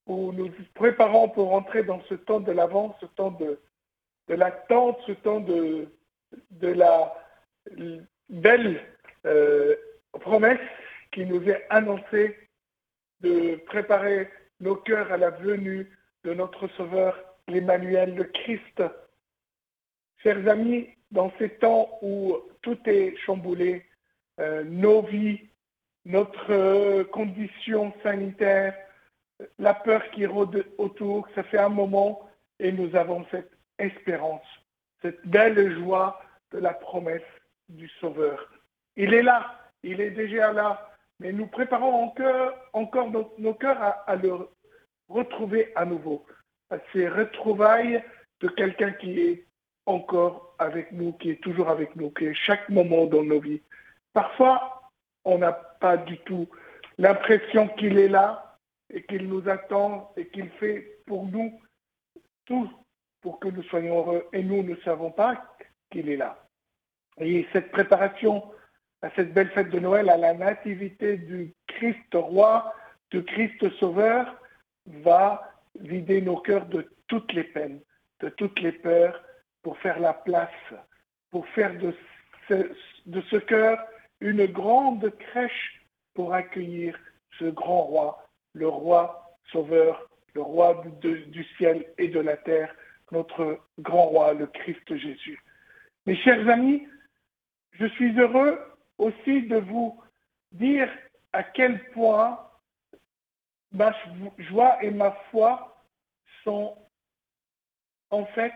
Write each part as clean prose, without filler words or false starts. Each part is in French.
où nous nous préparons pour entrer dans ce temps de l'Avent, ce temps de l'attente, ce temps de la belle promesse qui nous est annoncée de préparer nos cœurs à la venue de notre Sauveur, l'Emmanuel, le Christ. Chers amis, dans ces temps où tout est chamboulé, nos vies, notre condition sanitaire, la peur qui rôde autour, ça fait un moment et nous avons cette espérance, cette belle joie de la promesse du Sauveur. Il est là, il est déjà là, mais nous préparons encore nos cœurs à le retrouver à nouveau, à ces retrouvailles de quelqu'un qui est encore avec nous, qui est toujours avec nous, qui est chaque moment dans nos vies. Parfois, on n'a pas du tout l'impression qu'il est là et qu'il nous attend et qu'il fait pour nous tout pour que nous soyons heureux. Et nous ne savons pas qu'il est là. Et cette préparation à cette belle fête de Noël, à la nativité du Christ roi, du Christ sauveur, va vider nos cœurs de toutes les peines, de toutes les peurs, pour faire la place, pour faire de ce cœur une grande crèche pour accueillir ce grand roi, le roi sauveur, le roi du ciel et de la terre, notre grand roi, le Christ Jésus. Mes chers amis, je suis heureux aussi de vous dire à quel point ma joie et ma foi sont en fait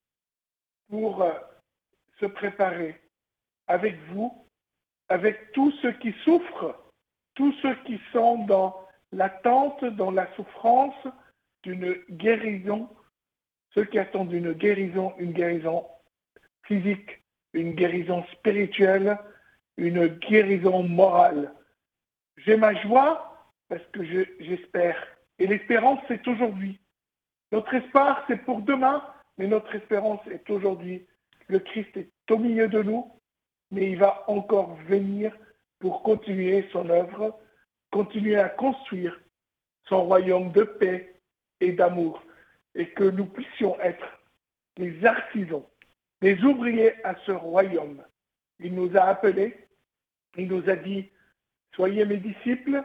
pour se préparer avec vous, avec tous ceux qui souffrent, tous ceux qui sont dans l'attente, dans la souffrance d'une guérison, ceux qui attendent une guérison physique, une guérison spirituelle, une guérison morale. J'ai ma joie parce que j'espère. Et l'espérance, c'est aujourd'hui. Notre espoir, c'est pour demain, mais notre espérance est aujourd'hui. Le Christ est au milieu de nous, mais il va encore venir pour continuer son œuvre, continuer à construire son royaume de paix et d'amour, et que nous puissions être les artisans, les ouvriers à ce royaume. Il nous a appelés, il nous a dit, soyez mes disciples,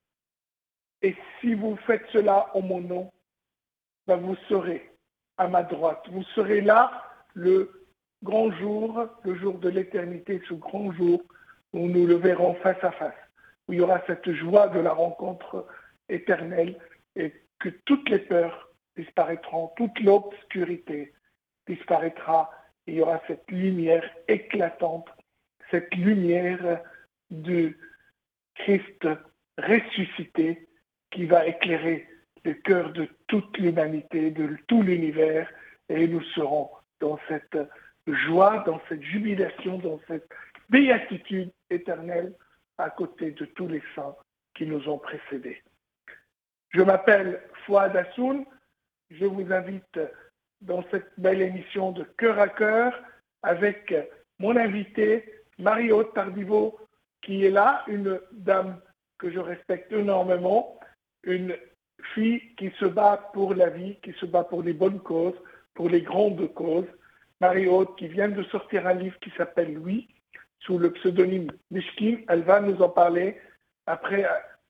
et si vous faites cela en mon nom, ben vous serez à ma droite. Vous serez là le grand jour, le jour de l'éternité, ce grand jour où nous le verrons face à face, où il y aura cette joie de la rencontre éternelle et que toutes les peurs disparaîtront, toute l'obscurité disparaîtra. Il y aura cette lumière éclatante, cette lumière du Christ ressuscité qui va éclairer le cœur de toute l'humanité, de tout l'univers, et nous serons dans cette joie, dans cette jubilation, dans cette béatitude éternelle à côté de tous les saints qui nous ont précédés. Je m'appelle Fouad Hassoun, je vous invite dans cette belle émission de Cœur à Cœur avec mon invité Marie-Aude Tardiveau qui est là, une dame que je respecte énormément, une fille qui se bat pour la vie, qui se bat pour les bonnes causes, pour les grandes causes. Marie-Aude qui vient de sortir un livre qui s'appelle Louis, sous le pseudonyme Mishkin. Elle va nous en parler après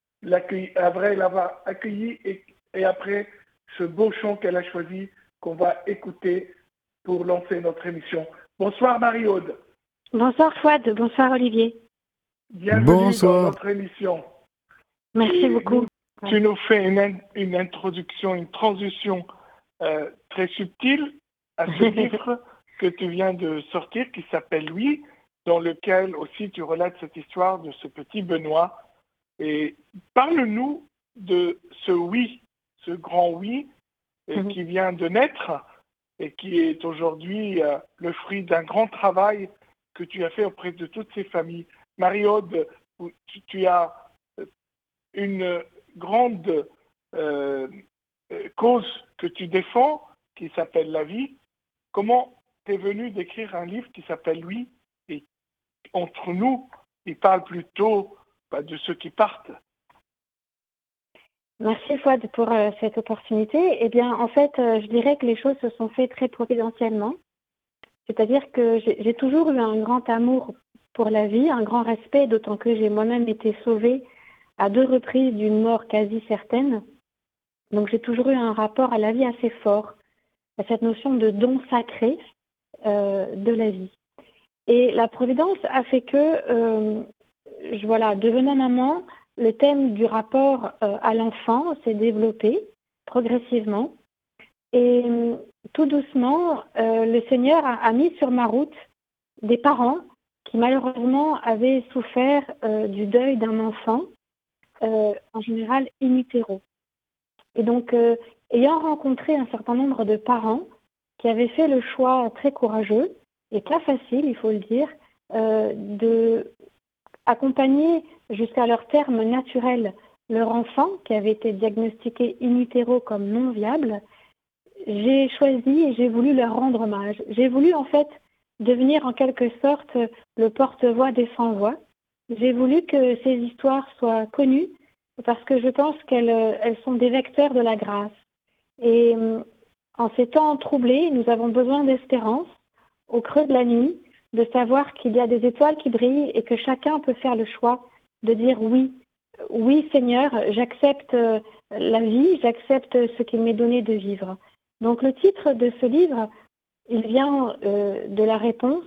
l'avoir accueilli et après ce beau chant qu'elle a choisi qu'on va écouter pour lancer notre émission. Bonsoir Marie-Aude. Bonsoir Fouad, bonsoir Olivier. Bienvenue dans notre émission. Merci beaucoup. Tu nous fais une introduction, une transition très subtile à ce livre que tu viens de sortir qui s'appelle Louis, dans lequel aussi tu relates cette histoire de ce petit Benoît. Et parle-nous de ce oui, ce grand oui qui vient de naître et qui est aujourd'hui le fruit d'un grand travail que tu as fait auprès de toutes ces familles. Marie-Aude, tu as une grande cause que tu défends qui s'appelle la vie. Comment t'es venu d'écrire un livre qui s'appelle Louis et entre nous, il parle plutôt de ceux qui partent? Merci Fouad pour cette opportunité. Eh bien, en fait, je dirais que les choses se sont faites très providentiellement. C'est-à-dire que j'ai toujours eu un grand amour pour la vie, un grand respect, d'autant que j'ai moi-même été sauvée à 2 reprises d'une mort quasi certaine. Donc j'ai toujours eu un rapport à la vie assez fort, à cette notion de don sacré de la vie. Et la Providence a fait que, devenant maman, le thème du rapport à l'enfant s'est développé progressivement. Et tout doucement, le Seigneur a mis sur ma route des parents qui malheureusement avaient souffert du deuil d'un enfant, en général in utero. Et donc, ayant rencontré un certain nombre de parents qui avaient fait le choix très courageux, et pas facile, il faut le dire, de accompagner jusqu'à leur terme naturel leur enfant qui avait été diagnostiqué in utero comme non viable, j'ai choisi et j'ai voulu leur rendre hommage. J'ai voulu en fait devenir en quelque sorte le porte-voix des sans-voix. J'ai voulu que ces histoires soient connues parce que je pense qu'elles sont des vecteurs de la grâce. Et en ces temps troublés, nous avons besoin d'espérance au creux de la nuit, de savoir qu'il y a des étoiles qui brillent et que chacun peut faire le choix de dire oui. Oui Seigneur, j'accepte la vie, j'accepte ce qu'il m'est donné de vivre. Donc le titre de ce livre, il vient de la réponse,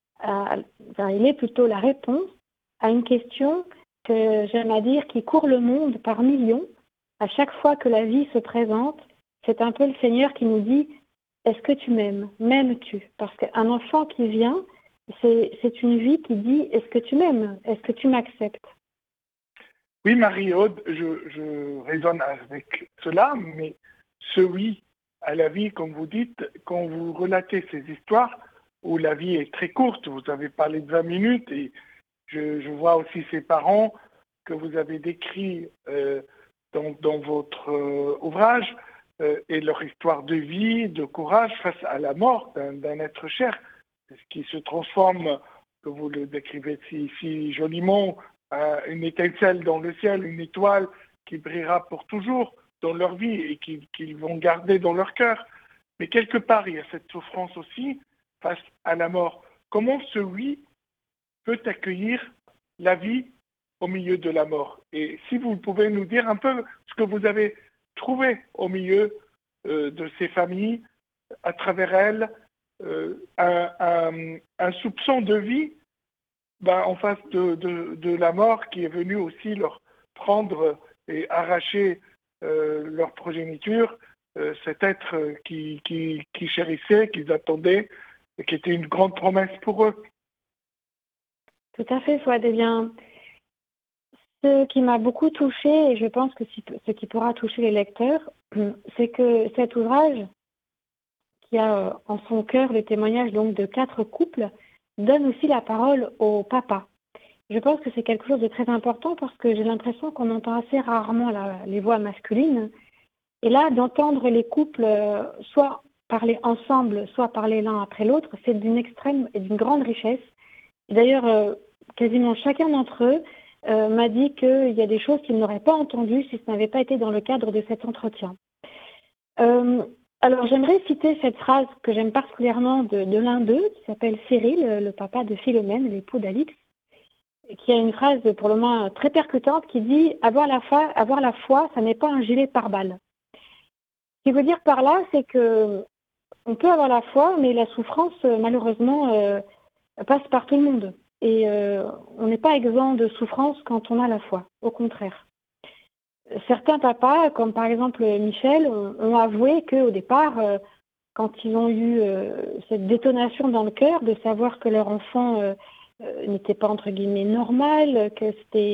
il est plutôt la réponse à une question que j'aime à dire qui court le monde par millions. À chaque fois que la vie se présente, c'est un peu le Seigneur qui nous dit « Est-ce que tu m'aimes? M'aimes-tu » Parce qu'un enfant qui vient, c'est une vie qui dit « Est-ce que tu m'aimes? Est-ce que tu m'acceptes » Oui, Marie-Aude, je raisonne avec cela, mais ce oui à la vie, comme vous dites, quand vous relatez ces histoires où la vie est très courte, vous avez parlé de 20 minutes et je vois aussi ces parents que vous avez décrits dans votre ouvrage et leur histoire de vie, de courage face à la mort d'un être cher, qui se transforme, que vous le décrivez si joliment, une étincelle dans le ciel, une étoile qui brillera pour toujours dans leur vie et qu'ils vont garder dans leur cœur. Mais quelque part, il y a cette souffrance aussi face à la mort. Comment ce oui peut accueillir la vie au milieu de la mort? Et si vous pouvez nous dire un peu ce que vous avez trouvé au milieu de ces familles, à travers elles, un soupçon de vie en face de la mort qui est venue aussi leur prendre et arracher leur progéniture, cet être qui chérissaient, qu'ils attendaient, et qui était une grande promesse pour eux. Tout à fait, Fouad. Eh bien, ce qui m'a beaucoup touchée, et je pense que ce qui pourra toucher les lecteurs, c'est que cet ouvrage, qui a en son cœur le témoignage donc de 4 couples, donne aussi la parole au papa. Je pense que c'est quelque chose de très important parce que j'ai l'impression qu'on entend assez rarement les voix masculines. Et là, d'entendre les couples soit parler ensemble, soit parler l'un après l'autre, c'est d'une extrême et d'une grande richesse. D'ailleurs, quasiment chacun d'entre eux m'a dit qu'il y a des choses qu'il n'aurait pas entendues si ce n'avait pas été dans le cadre de cet entretien. Alors, j'aimerais citer cette phrase que j'aime particulièrement de l'un d'eux, qui s'appelle Cyril, le papa de Philomène, l'époux d'Alix, qui a une phrase pour le moins très percutante qui dit « Avoir la foi, ça n'est pas un gilet pare-balles ». Ce qui veut dire par là, c'est que on peut avoir la foi, mais la souffrance, malheureusement, passe par tout le monde. Et on n'est pas exempt de souffrance quand on a la foi, au contraire. Certains papas, comme par exemple Michel, ont avoué qu'au départ, quand ils ont eu cette détonation dans le cœur de savoir que leur enfant n'était pas entre guillemets normal, que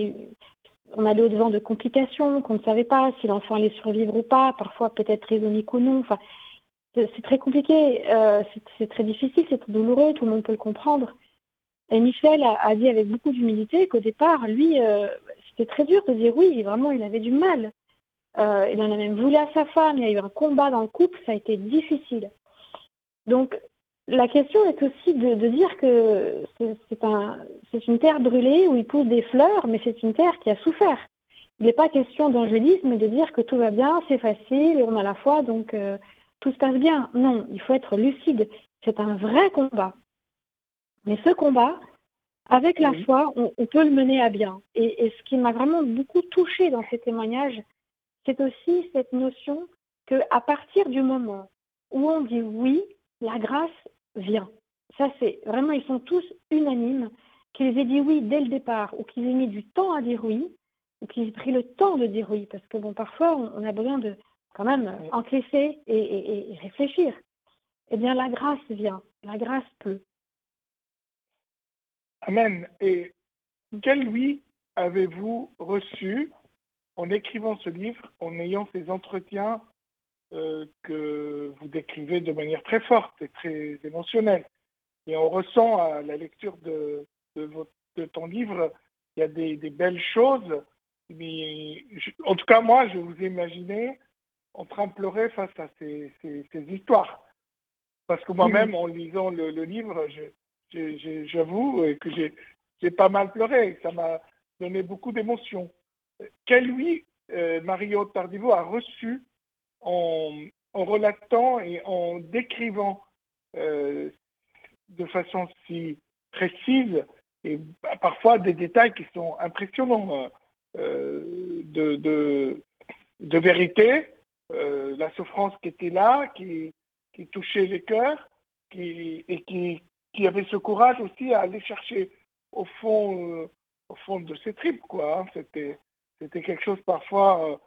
on allait au-devant de complications, qu'on ne savait pas si l'enfant allait survivre ou pas, parfois peut-être trisomique ou non. Enfin, c'est très compliqué, c'est très difficile, c'est douloureux, tout le monde peut le comprendre. Et Michel a dit avec beaucoup d'humilité qu'au départ, lui, c'était très dur de dire oui, vraiment, il avait du mal. Il en a même voulu à sa femme, il y a eu un combat dans le couple, ça a été difficile. Donc, la question est aussi de dire que c'est une terre brûlée où il pousse des fleurs, mais c'est une terre qui a souffert. il n'est pas question d'angélisme et de dire que tout va bien, c'est facile, on a la foi, donc tout se passe bien. Non, il faut être lucide. C'est un vrai combat. Mais ce combat, avec la foi, on peut le mener à bien. Et ce qui m'a vraiment beaucoup touchée dans ces témoignages, c'est aussi cette notion qu'à partir du moment où on dit oui, la grâce vient. Ça, c'est vraiment, ils sont tous unanimes, qu'ils aient dit oui dès le départ ou qu'ils aient mis du temps à dire oui, ou qu'ils aient pris le temps de dire oui, parce que bon, parfois, on a besoin de quand même encaisser et réfléchir. Eh bien, la grâce vient, la grâce peut. Amen. Et quel oui avez-vous reçu en écrivant ce livre, en ayant ces entretiens que vous décrivez de manière très forte et très émotionnelle? Et on ressent à la lecture de ton livre, il y a des belles choses, mais en tout cas, moi, je vous imaginais en train de pleurer face à ces histoires. Parce que moi-même, en lisant le livre, j'avoue que j'ai pas mal pleuré. Ça m'a donné beaucoup d'émotions. Quel oui, Mario Tardivo a reçu en relatant et en décrivant de façon si précise et parfois des détails qui sont impressionnants de vérité, la souffrance qui était là, qui touchait les cœurs, qui avait ce courage aussi à aller chercher au fond de ses tripes, quoi. Hein. C'était quelque chose parfois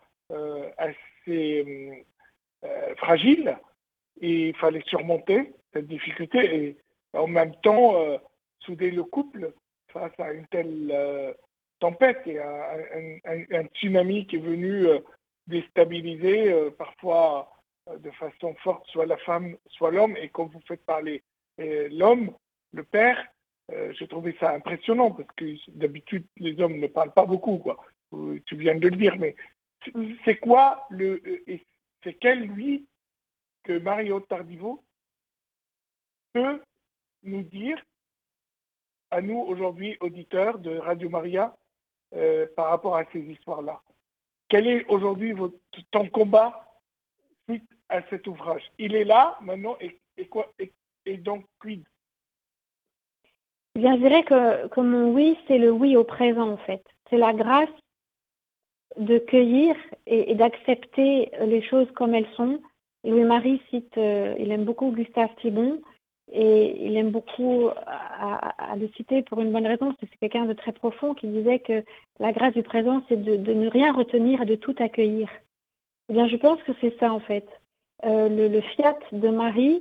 assez fragile, et il fallait surmonter cette difficulté et en même temps souder le couple face à une telle tempête et à un tsunami qui est venu déstabiliser parfois de façon forte soit la femme, soit l'homme. Et quand vous faites parler l'homme, le père, j'ai trouvé ça impressionnant parce que d'habitude les hommes ne parlent pas beaucoup, quoi. Tu viens de le dire, mais c'est quoi c'est quel lui que Mario Tardivo peut nous dire à nous aujourd'hui auditeurs de Radio Maria par rapport à ces histoires-là? Quel est aujourd'hui ton combat suite à cet ouvrage? Il est là maintenant et donc quid? Bien, je dirais que mon oui, c'est le oui au présent en fait. C'est la grâce de cueillir et d'accepter les choses comme elles sont. Louis-Marie cite, il aime beaucoup Gustave Thibon et il aime beaucoup à le citer pour une bonne raison, c'est quelqu'un de très profond qui disait que la grâce du présent, c'est de ne rien retenir et de tout accueillir. Eh bien, je pense que c'est ça en fait. Le fiat de Marie,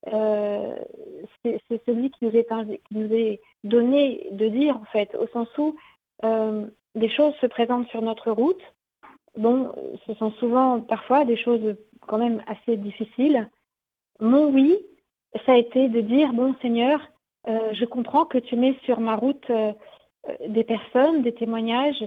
c'est celui qui nous est donné de dire en fait, au sens où des choses se présentent sur notre route. Bon, ce sont souvent parfois des choses quand même assez difficiles. Mon oui, ça a été de dire, bon Seigneur, je comprends que tu mets sur ma route des personnes, des témoignages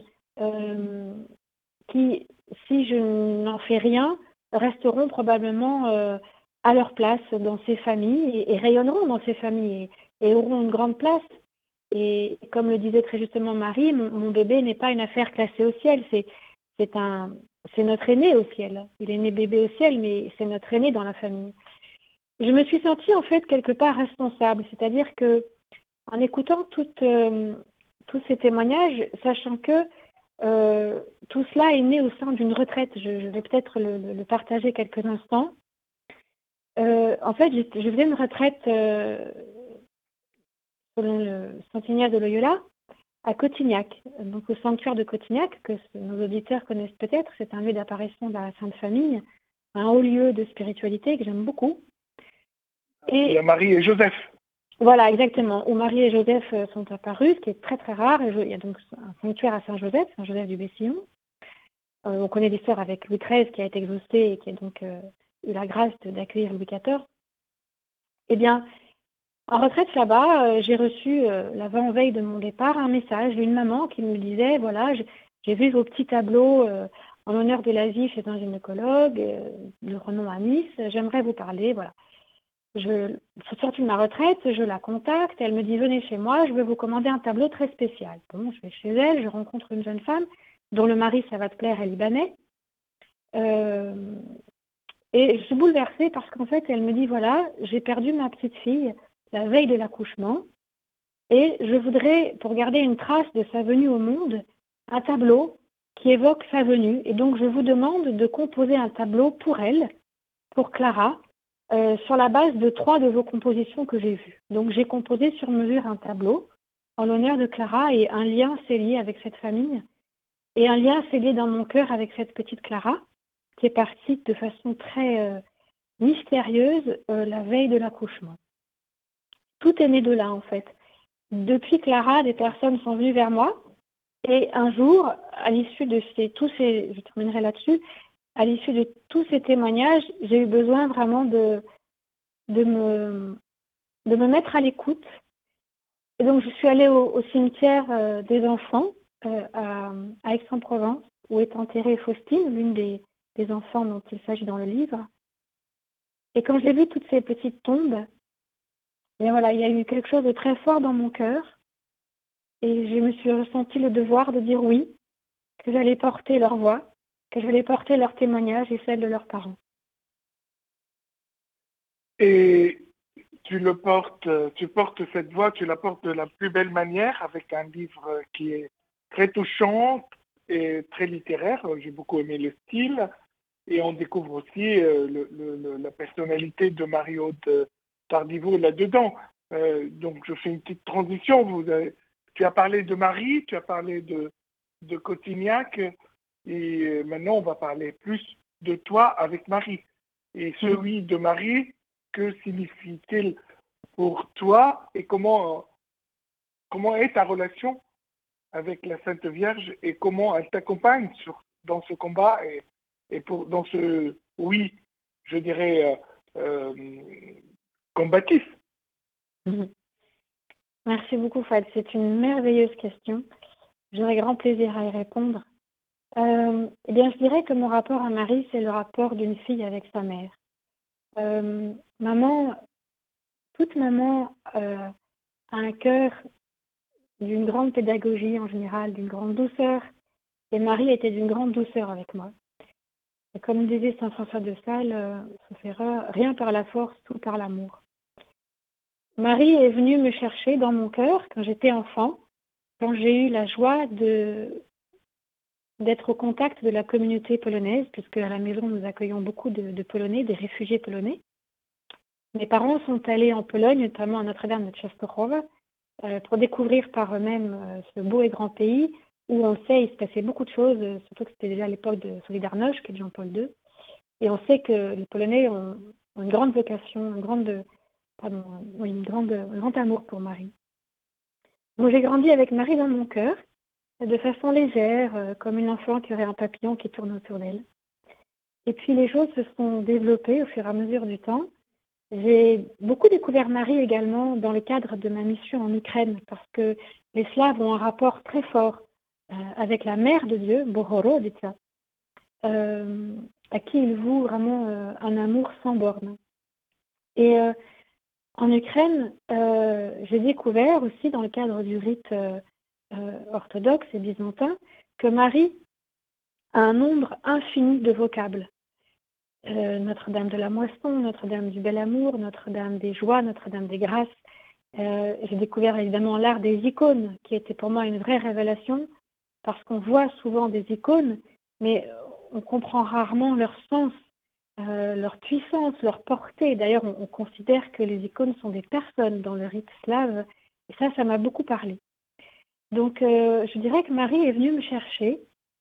qui, si je n'en fais rien, resteront probablement à leur place dans ces familles et rayonneront dans ces familles et auront une grande place. Et comme le disait très justement Marie, mon bébé n'est pas une affaire classée au ciel, c'est notre aîné au ciel. Il est né bébé au ciel, mais c'est notre aîné dans la famille. Je me suis sentie en fait quelque part responsable, c'est-à-dire que en écoutant tous ces témoignages, sachant que tout cela est né au sein d'une retraite, je vais peut-être le partager quelques instants. En fait, je faisais une retraite selon le centenaire de Loyola, à Cotignac, donc au sanctuaire de Cotignac, que nos auditeurs connaissent peut-être. C'est un lieu d'apparition de la Sainte Famille, un haut lieu de spiritualité que j'aime beaucoup. Et il y a Marie et Joseph. Voilà, exactement, où Marie et Joseph sont apparus, ce qui est très très rare. Il y a donc un sanctuaire à Saint-Joseph du Bessillon. On connaît l'histoire avec Louis XIII qui a été exaucé et qui a donc eu la grâce d'accueillir Louis XIV. Eh bien, en retraite là-bas, j'ai reçu l'avant-veille de mon départ un message d'une maman qui me disait, voilà, j'ai vu vos petits tableaux en l'honneur de la vie chez un gynécologue de renom à Nice, j'aimerais vous parler, voilà. Je suis sortie de ma retraite, je la contacte, elle me dit, venez chez moi, je vais vous commander un tableau très spécial. Bon, je vais chez elle, je rencontre une jeune femme dont le mari, ça va te plaire, est libanais. Et je suis bouleversée parce qu'en fait, elle me dit, voilà, j'ai perdu ma petite fille la veille de l'accouchement et je voudrais, pour garder une trace de sa venue au monde, un tableau qui évoque sa venue. Et donc, je vous demande de composer un tableau pour elle, pour Clara, sur la base de 3 de vos compositions que j'ai vues. Donc, j'ai composé sur mesure un tableau en l'honneur de Clara et un lien s'est lié avec cette famille. Et un lien s'est lié dans mon cœur avec cette petite Clara, qui est partie de façon très mystérieuse la veille de l'accouchement. Tout est né de là, en fait. Depuis Clara, des personnes sont venues vers moi. Et un jour, à l'issue de je terminerai là-dessus, à l'issue de tous ces témoignages, j'ai eu besoin vraiment de me mettre à l'écoute. Et donc, je suis allée au cimetière des enfants à Aix-en-Provence, où est enterrée Faustine, l'une des enfants dont il s'agit dans le livre. Et quand j'ai vu toutes ces petites tombes, et voilà, il y a eu quelque chose de très fort dans mon cœur. Et je me suis ressenti le devoir de dire oui, que j'allais porter leur voix, que j'allais porter leur témoignage et celle de leurs parents. Et tu portes cette voix, tu la portes de la plus belle manière avec un livre qui est très touchant et très littéraire. J'ai beaucoup aimé le style et on découvre aussi la personnalité de Marie-Aude Tardivaux là-dedans. Donc je fais une petite transition. Tu as parlé de Marie, tu as parlé de Cotignac et maintenant on va parler plus de toi avec Marie. Et celui de Marie, que signifie-t-il pour toi et comment est ta relation avec la Sainte Vierge et comment elle t'accompagne dans ce combat et dans ce, oui, je dirais, combatif. Merci beaucoup, Fad. C'est une merveilleuse question. J'aurai grand plaisir à y répondre. Eh bien, je dirais que mon rapport à Marie, c'est le rapport d'une fille avec sa mère. Toute maman a un cœur d'une grande pédagogie en général, d'une grande douceur. Et Marie était d'une grande douceur avec moi. Et comme disait saint François de Sales, sauf erreur, rien par la force, tout par l'amour. Marie est venue me chercher dans mon cœur quand j'étais enfant, quand j'ai eu la joie d'être au contact de la communauté polonaise, puisque à la maison nous accueillons beaucoup de Polonais, des réfugiés polonais. Mes parents sont allés en Pologne, notamment à Notre-Dame de Częstochowa, pour découvrir par eux-mêmes ce beau et grand pays où on sait il se passait beaucoup de choses, surtout que c'était déjà à l'époque de Solidarność, qui est Jean-Paul II. Et on sait que les Polonais ont une grande vocation, un grand amour pour Marie. Donc j'ai grandi avec Marie dans mon cœur, de façon légère, comme une enfant qui aurait un papillon qui tourne autour d'elle. Et puis les choses se sont développées au fur et à mesure du temps. J'ai beaucoup découvert Marie également dans le cadre de ma mission en Ukraine, parce que les Slaves ont un rapport très fort avec la mère de Dieu, Bohorodica, à qui ils vouent vraiment un amour sans borne. Et en Ukraine, j'ai découvert aussi dans le cadre du rite orthodoxe et byzantin que Marie a un nombre infini de vocables. Notre-Dame de la Moisson, Notre-Dame du Bel Amour, Notre-Dame des Joies, Notre-Dame des Grâces. J'ai découvert évidemment l'art des icônes, qui était pour moi une vraie révélation, parce qu'on voit souvent des icônes, mais on comprend rarement leur sens, leur puissance, leur portée. D'ailleurs, on considère que les icônes sont des personnes dans le rite slave, et ça m'a beaucoup parlé. Donc, je dirais que Marie est venue me chercher,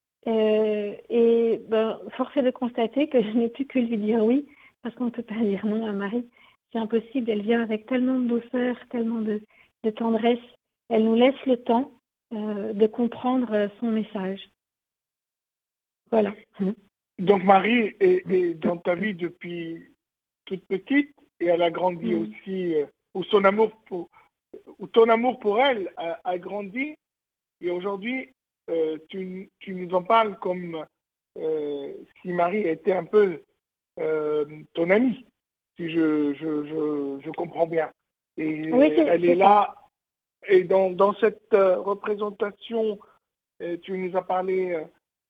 et force est de constater que je n'ai plus que lui dire oui, parce qu'on ne peut pas dire non à Marie. C'est impossible, elle vient avec tellement de douceur, tellement de tendresse. Elle nous laisse le temps de comprendre son message. Voilà. Donc Marie est dans ta vie depuis toute petite et elle a grandi aussi, où ton amour pour elle a grandi. Et aujourd'hui, tu nous en parles comme si Marie était un peu ton amie, si je comprends bien. Et oui, elle est là, et dans cette représentation, tu nous as parlé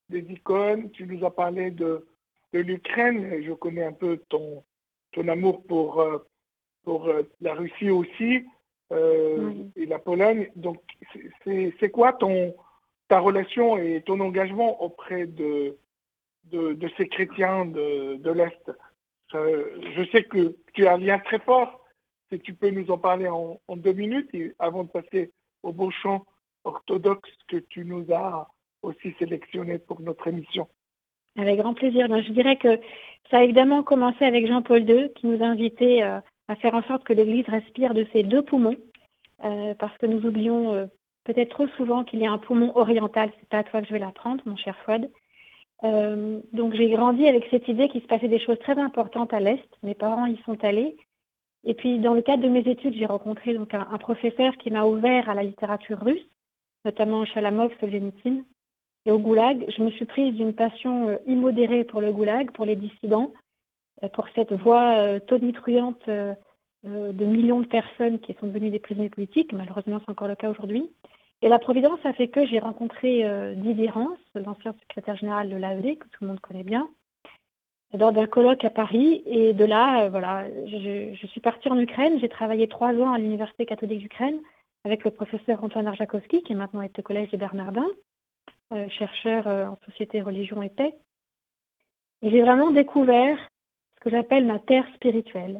des icônes, tu nous as parlé de l'Ukraine, et je connais un peu ton amour pour la Russie aussi, Oui. et la Pologne. Donc, c'est quoi ta relation et ton engagement auprès de ces chrétiens de l'Est? Je sais que tu as un lien très fort. Si tu peux nous en parler en 2 minutes, avant de passer au beau chant orthodoxe que tu nous as aussi sélectionné pour notre émission. Avec grand plaisir. Donc, je dirais que ça a évidemment commencé avec Jean-Paul II qui nous a invités à faire en sorte que l'Église respire de ses 2 poumons, parce que nous oublions peut-être trop souvent qu'il y a un poumon oriental. C'est pas à toi que je vais l'apprendre, mon cher Fouad. Donc j'ai grandi avec cette idée qu'il se passait des choses très importantes à l'Est. Mes parents y sont allés. Et puis dans le cadre de mes études, j'ai rencontré donc un professeur qui m'a ouvert à la littérature russe, notamment Chalamov, Solzhenitsyn. Et au Goulag, je me suis prise d'une passion immodérée pour le Goulag, pour les dissidents, pour cette voix tonitruante de millions de personnes qui sont devenues des prisonniers politiques. Malheureusement, c'est encore le cas aujourd'hui. Et la Providence a fait que j'ai rencontré Didier Rance, l'ancien secrétaire général de l'AED, que tout le monde connaît bien, lors d'un colloque à Paris. Et de là, voilà, je suis partie en Ukraine. J'ai travaillé 3 ans à l'Université catholique d'Ukraine avec le professeur Antoine Arjakovski, qui est maintenant au collège des Bernardins, chercheur en société, religion et paix. Et j'ai vraiment découvert ce que j'appelle ma terre spirituelle.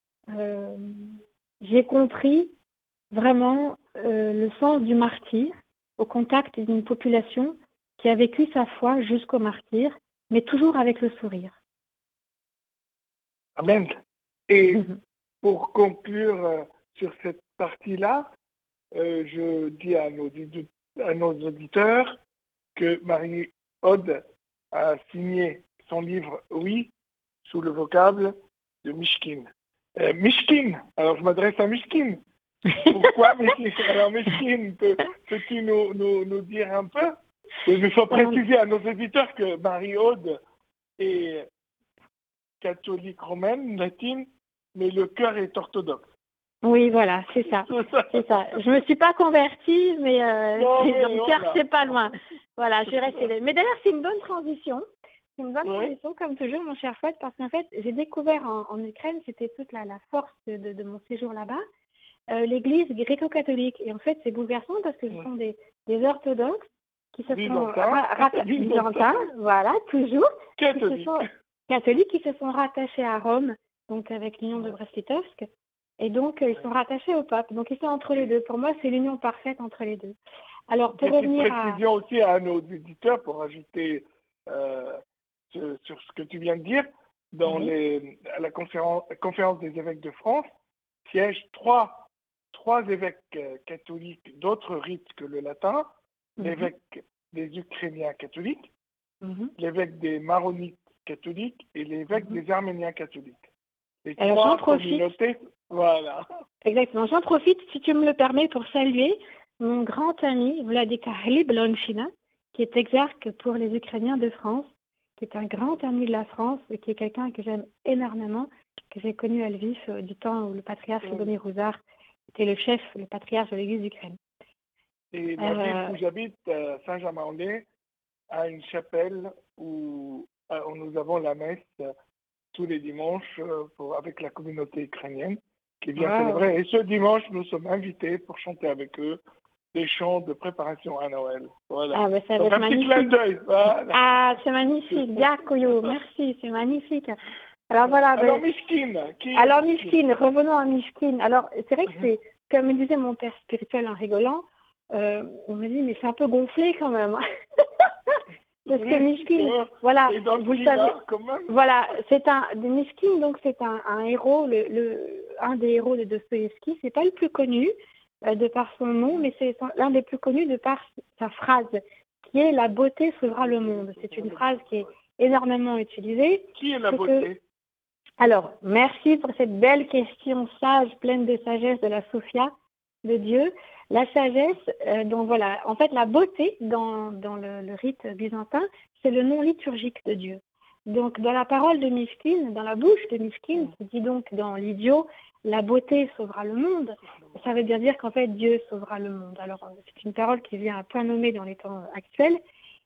J'ai compris vraiment le sens du martyr au contact d'une population qui a vécu sa foi jusqu'au martyr, mais toujours avec le sourire. Amen. Et pour conclure sur cette partie-là, je dis à nos auditeurs que Marie-Aude a signé son livre Oui sous le vocable de Mishkin. Mishkin, alors je m'adresse à Mishkin. Pourquoi Mishkin? Alors Mishkin, peux-tu nous dire un peu? Il faut préciser à nos auditeurs que Marie-Aude est catholique romaine, latine, mais le cœur est orthodoxe. Oui, voilà, c'est ça. C'est ça. Je me suis pas convertie, mais le cœur, c'est pas loin. Voilà, je suis restée. Mais d'ailleurs, c'est une bonne transition. C'est une bonne transition, comme toujours, mon cher Fouad, parce qu'en fait, j'ai découvert en Ukraine, c'était toute la force de mon séjour là-bas, l'église gréco-catholique. Et en fait, c'est bouleversant parce que ce sont des orthodoxes qui se sont byzantins, voilà, toujours, catholiques qui se sont rattachés à Rome, donc avec l'union de Brest-Litovsk. Et donc, ils sont rattachés au pape. Donc, ils sont entre les deux. Pour moi, c'est l'union parfaite entre les deux. Alors, pour revenir précision aussi à nos auditeurs, pour ajouter sur ce que tu viens de dire, à la conférence des évêques de France, siègent trois évêques catholiques d'autres rites que le latin, l'évêque des Ukrainiens catholiques, l'évêque des Maronites catholiques et l'évêque des Arméniens catholiques. Les alors, 3 communautés, voilà. Exactement. J'en profite, si tu me le permets, pour saluer mon grand ami Vladika Blonchina, qui est exarque pour les Ukrainiens de France, qui est un grand ami de la France et qui est quelqu'un que j'aime énormément, que j'ai connu à Lviv du temps où le patriarche Ibomir Rouzar était le patriarche de l'Église d'Ukraine. Et la ville où j'habite, Saint-Germain-en-Laye, a une chapelle où nous avons la messe tous les dimanches avec la communauté ukrainienne qui vient célébrer. Et ce dimanche, nous sommes invités pour chanter avec eux des chants de préparation à Noël. Voilà. Ah, bah, ça va être magnifique. Petit clin d'œil. Voilà. Ah, c'est magnifique. Diakoyo, merci, c'est magnifique. Alors voilà. Alors Mishkin. Mishkin, revenons à Mishkin. Alors c'est vrai que c'est, comme me disait mon père spirituel en rigolant, on me dit mais c'est un peu gonflé quand même. Parce que Mishkin, voilà, vous savez, voilà, Mishkin, donc c'est un héros, un des héros de Dostoïevski. C'est pas le plus connu de par son nom, mais c'est l'un des plus connus de par sa phrase, qui est la beauté sauvera le monde. C'est une phrase qui est énormément utilisée. Qui est la beauté? Alors, merci pour cette belle question sage, pleine de sagesse de la Sophia de Dieu. La sagesse, donc voilà, en fait, la beauté dans le rite byzantin, c'est le nom liturgique de Dieu. Donc, dans la parole de Mishkin, dans la bouche de Mishkin, qui dit donc dans l'idiot, la beauté sauvera le monde, ça veut bien dire qu'en fait, Dieu sauvera le monde. Alors, c'est une parole qui vient à point nommé dans les temps actuels.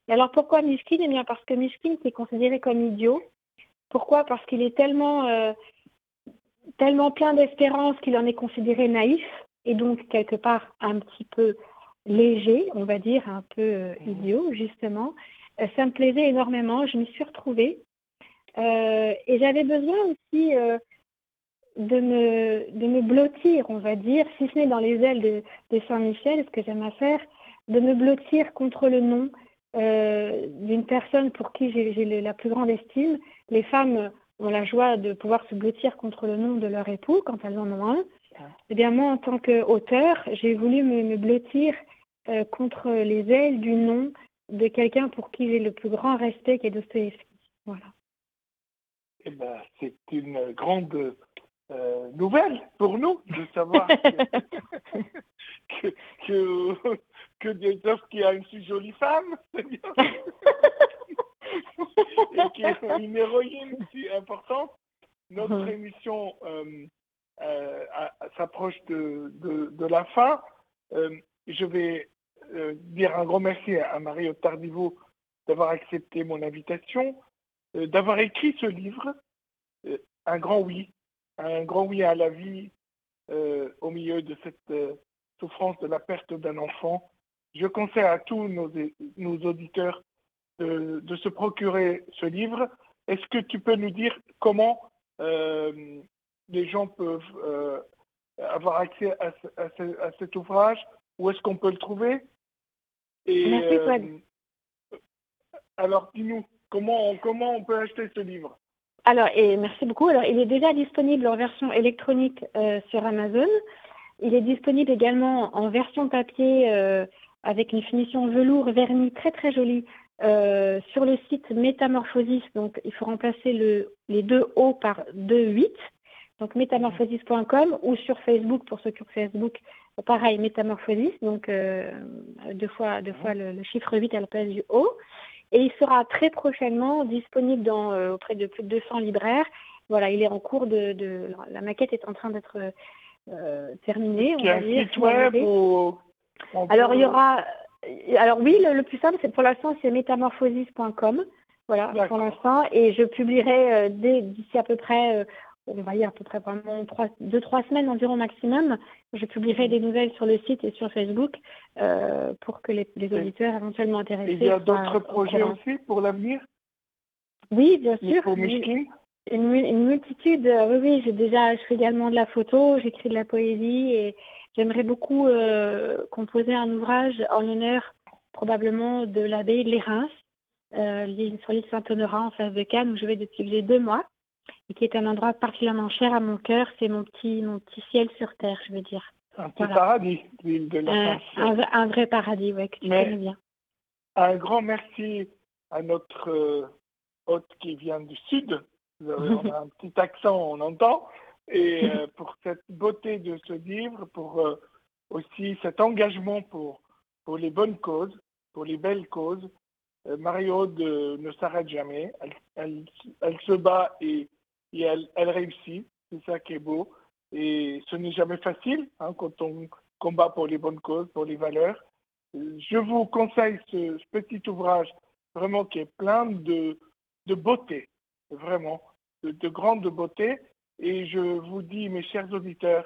Et alors pourquoi Mishkin? Eh bien parce que Mishkin c'est considéré comme idiot. Pourquoi? Parce qu'il est tellement plein d'espérance qu'il en est considéré naïf et donc quelque part un petit peu léger, on va dire, un peu idiot justement. Ça me plaisait énormément, je m'y suis retrouvée et j'avais besoin aussi de me blottir, on va dire, si ce n'est dans les ailes de Saint-Michel, ce que j'aime à faire, de me blottir contre le nom d'une personne pour qui j'ai la plus grande estime. Les femmes ont la joie de pouvoir se blottir contre le nom de leur époux quand elles en ont un. Eh bien, moi, en tant qu'auteur, j'ai voulu me blottir contre les ailes du nom de quelqu'un pour qui j'ai le plus grand respect, qui est Dostoïevski. Voilà. Eh ben, c'est une grande nouvelle pour nous de savoir que Dostoïevski a une si jolie femme, c'est bien. Et qui est une héroïne si importante. Notre émission s'approche de la fin. Je vais dire un grand merci à Marie-Aude Tardivaux d'avoir accepté mon invitation, d'avoir écrit ce livre. Un grand oui à la vie au milieu de cette souffrance de la perte d'un enfant. Je conseille à tous nos auditeurs de se procurer ce livre. Est-ce que tu peux nous dire comment les gens peuvent avoir accès à cet ouvrage? Où est-ce qu'on peut le trouver? Et, merci, alors, dis-nous, comment on peut acheter ce livre? Alors, et merci beaucoup. Alors, il est déjà disponible en version électronique sur Amazon. Il est disponible également en version papier avec une finition velours verni très très jolie sur le site Métamorphosis. Donc, il faut remplacer les 2 O par 2 8. Donc, métamorphosis.com ou sur Facebook, pour ceux qui ont Facebook, pareil, Métamorphosis. Donc, deux fois le chiffre 8 à la place du O. Et il sera très prochainement disponible auprès de plus de 200 libraires. Voilà, il est en cours la maquette est en train d'être terminée. Il y a un site web Alors, il y aura... Alors oui, le plus simple, c'est pour l'instant, c'est métamorphosis.com. Voilà, d'accord. Pour l'instant. Et je publierai d'ici à peu près... on va dire à peu près vraiment 2-3 semaines environ maximum. Je publierai des nouvelles sur le site et sur Facebook pour que les auditeurs éventuellement intéressés... Et il y a d'autres projets aussi pour l'avenir? Oui, bien sûr. Pour Mishkin? Une multitude. Oui, je fais également de la photo, j'écris de la poésie et j'aimerais beaucoup composer un ouvrage en l'honneur probablement de l'abbaye de Lérins, sur l'île Saint-Honorat en face de Cannes, où je vais depuis que j'ai 2 mois. Et qui est un endroit particulièrement cher à mon cœur, c'est mon petit ciel sur terre, je veux dire. Un petit paradis, l'île de la un vrai paradis, ouais, que tu connais bien. Un grand merci à notre hôte qui vient du sud. On a un petit accent, on entend. Et pour cette beauté de ce livre, pour aussi cet engagement pour les bonnes causes, pour les belles causes. Marie-Aude ne s'arrête jamais. Elle se bat et elle réussit. C'est ça qui est beau. Et ce n'est jamais facile quand on combat pour les bonnes causes, pour les valeurs. Je vous conseille ce petit ouvrage vraiment qui est plein de beauté, vraiment, de grande beauté. Et je vous dis, mes chers auditeurs,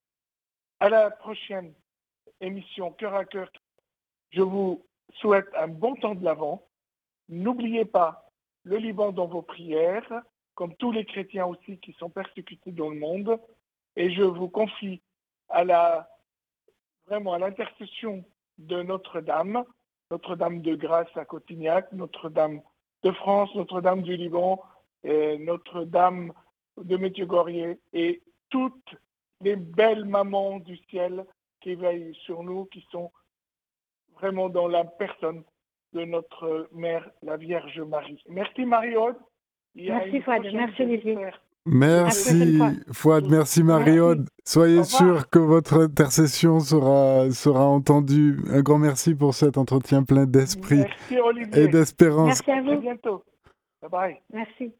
à la prochaine émission Cœur à Cœur. Je vous souhaite un bon temps de l'Avent. N'oubliez pas le Liban dans vos prières, comme tous les chrétiens aussi qui sont persécutés dans le monde. Et je vous confie vraiment à l'intercession de Notre-Dame de Grâce à Cotignac, Notre-Dame de France, Notre-Dame du Liban, Notre-Dame de Medjugorje et toutes les belles mamans du ciel qui veillent sur nous, qui sont vraiment dans la personne de notre mère, la Vierge Marie. Merci Marie-Aude. Merci Fouad, merci Olivier. Merci Fouad, merci Marie-Aude. Soyez sûr que votre intercession sera entendue. Un grand merci pour cet entretien plein d'esprit et d'espérance. Merci à vous. À bientôt. Bye bye. Merci.